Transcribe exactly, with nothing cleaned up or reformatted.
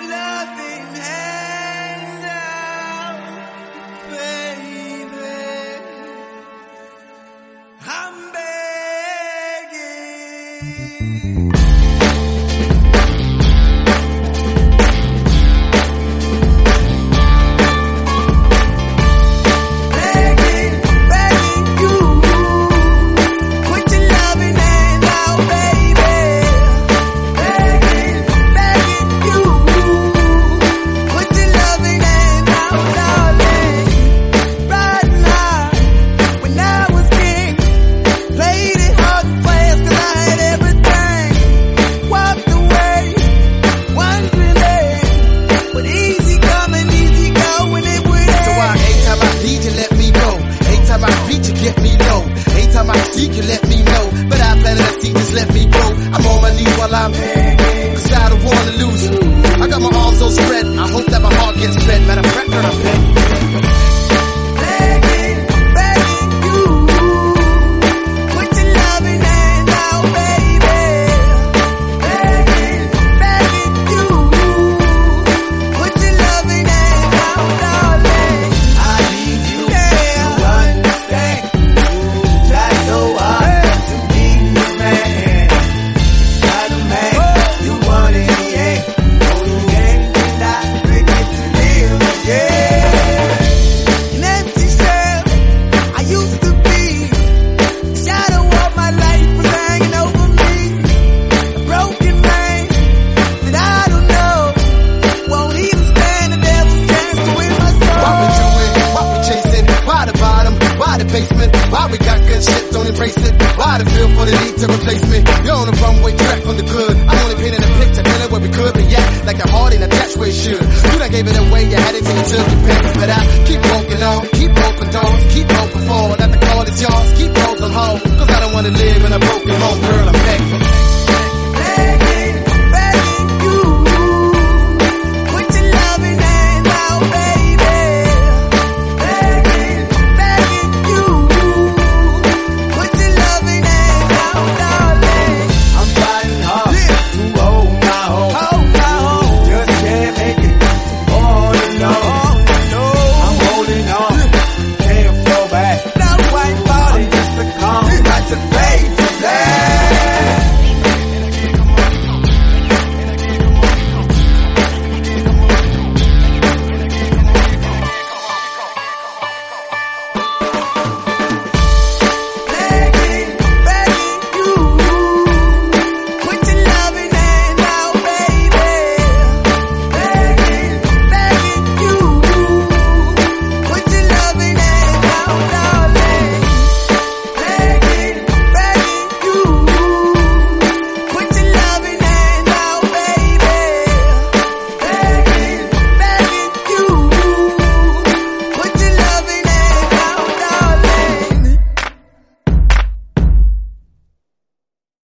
loving hand out, baby. I'm begging. You can let me know, but I planted a seed, just let me go. I'm on my knees while I'm begging, cause I don't wanna lose you. I got my arms all spread, I hope that my heart gets fed. Matter of fact, girl, I'm begging. Why we got good shit, don't embrace it? Why the feel for the need to replace me? You're on the runway track from the good. I'm only painting a picture, feeling where we could be at, like the heart ain't attached where it should. You done gave it away, you had it till you took your pick, but I